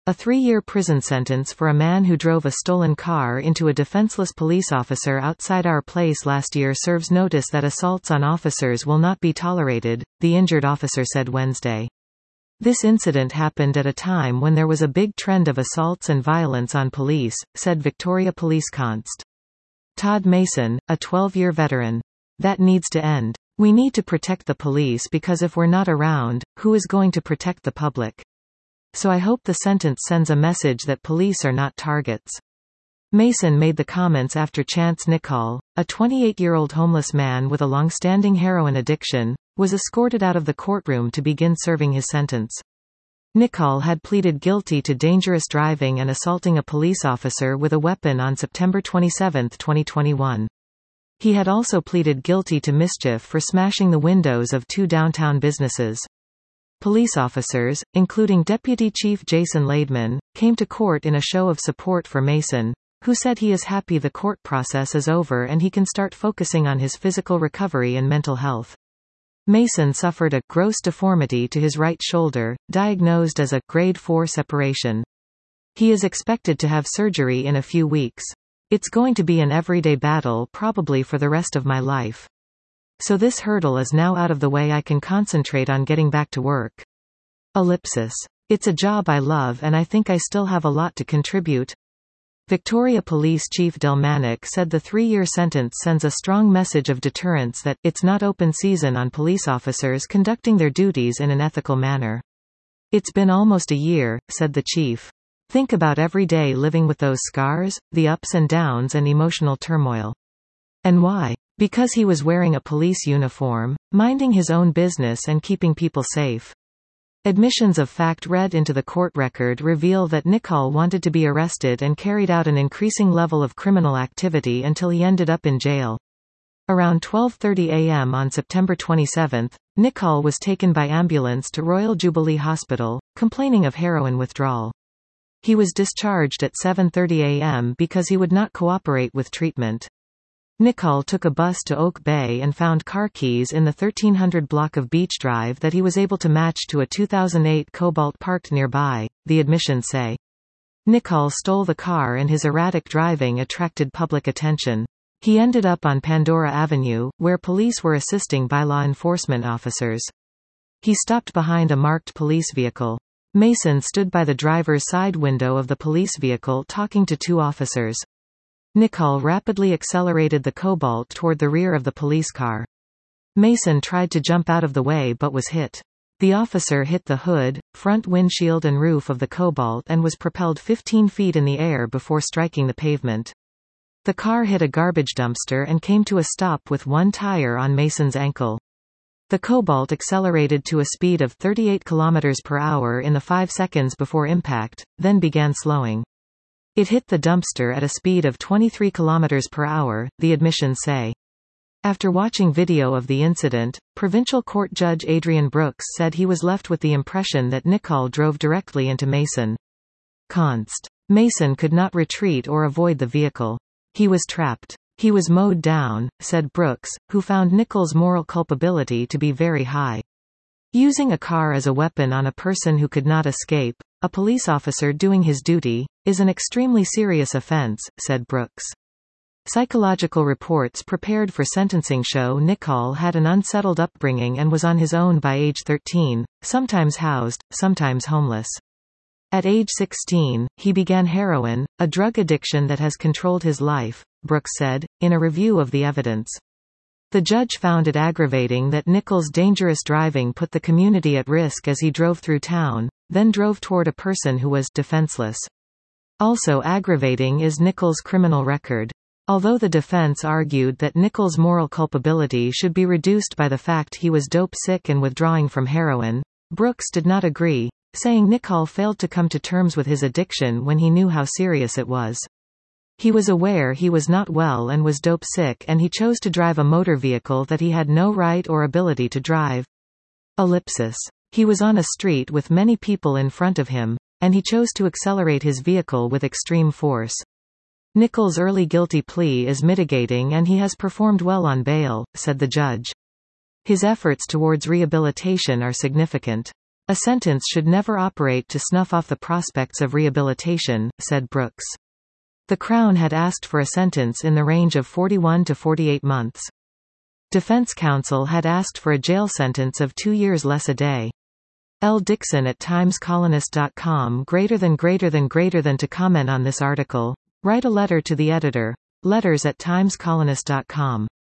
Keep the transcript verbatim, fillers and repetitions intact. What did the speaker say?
A three-year prison sentence for a man who drove a stolen car into a defenseless police officer outside our place last year serves notice that assaults on officers will not be tolerated, the injured officer said Wednesday. This incident happened at a time when there was a big trend of assaults and violence on police, said Victoria Police Const. Todd Mason, a twelve-year veteran. That needs to end. We need to protect the police because if we're not around, who is going to protect the public? So I hope the sentence sends a message that police are not targets. Mason made the comments after Chance Nichol, a twenty-eight-year-old homeless man with a long-standing heroin addiction, was escorted out of the courtroom to begin serving his sentence. Nichol had pleaded guilty to dangerous driving and assaulting a police officer with a weapon on September twenty-seventh, twenty twenty-one. He had also pleaded guilty to mischief for smashing the windows of two downtown businesses. Police officers, including Deputy Chief Jason Laidman, came to court in a show of support for Mason, who said he is happy the court process is over and he can start focusing on his physical recovery and mental health. Mason suffered a gross deformity to his right shoulder, diagnosed as a grade four separation. He is expected to have surgery in a few weeks. It's going to be an everyday battle probably for the rest of my life. So this hurdle is now out of the way. I can concentrate on getting back to work. Ellipsis. It's a job I love and I think I still have a lot to contribute. Victoria Police Chief Delmanic said the three-year sentence sends a strong message of deterrence that it's not open season on police officers conducting their duties in an ethical manner. It's been almost a year, said the chief. Think about every day living with those scars, the ups and downs and emotional turmoil. And why? Because he was wearing a police uniform, minding his own business and keeping people safe. Admissions of fact read into the court record reveal that Nichol wanted to be arrested and carried out an increasing level of criminal activity until he ended up in jail. Around twelve thirty a m on September twenty-seventh, Nichol was taken by ambulance to Royal Jubilee Hospital, complaining of heroin withdrawal. He was discharged at seven thirty a m because he would not cooperate with treatment. Nichol took a bus to Oak Bay and found car keys in the thirteen hundred block of Beach Drive that he was able to match to a two thousand eight Cobalt parked nearby, the admissions say. Nichol stole the car and his erratic driving attracted public attention. He ended up on Pandora Avenue, where police were assisting by law enforcement officers. He stopped behind a marked police vehicle. Mason stood by the driver's side window of the police vehicle talking to two officers. Nichol rapidly accelerated the Cobalt toward the rear of the police car. Mason tried to jump out of the way but was hit. The officer hit the hood, front windshield and roof of the Cobalt and was propelled fifteen feet in the air before striking the pavement. The car hit a garbage dumpster and came to a stop with one tire on Mason's ankle. The Cobalt accelerated to a speed of thirty-eight kilometers per hour in the five seconds before impact, then began slowing. It hit the dumpster at a speed of twenty-three kilometers per hour, the admissions say. After watching video of the incident, Provincial Court Judge Adrian Brooks said he was left with the impression that Nichol drove directly into Mason. Const. Mason could not retreat or avoid the vehicle. He was trapped. He was mowed down, said Brooks, who found Nichol's moral culpability to be very high. Using a car as a weapon on a person who could not escape, a police officer doing his duty, is an extremely serious offense, said Brooks. Psychological reports prepared for sentencing show Nichol had an unsettled upbringing and was on his own by age thirteen, sometimes housed, sometimes homeless. At age sixteen, he began heroin, a drug addiction that has controlled his life, Brooks said, in a review of the evidence. The judge found it aggravating that Nichol's dangerous driving put the community at risk as he drove through town, then drove toward a person who was defenseless. Also aggravating is Nichol's criminal record. Although the defense argued that Nichol's moral culpability should be reduced by the fact he was dope sick and withdrawing from heroin, Brooks did not agree, saying Nichol failed to come to terms with his addiction when he knew how serious it was. He was aware he was not well and was dope sick and he chose to drive a motor vehicle that he had no right or ability to drive. Ellipsis. He was on a street with many people in front of him, and he chose to accelerate his vehicle with extreme force. Nichol's early guilty plea is mitigating and he has performed well on bail, said the judge. His efforts towards rehabilitation are significant. A sentence should never operate to snuff off the prospects of rehabilitation, said Brooks. The Crown had asked for a sentence in the range of forty-one to forty-eight months. Defense counsel had asked for a jail sentence of two years less a day. L. Dixon at times colonist dot com greater than greater than greater than to comment on this article, write a letter to the editor. Letters at times colonist dot com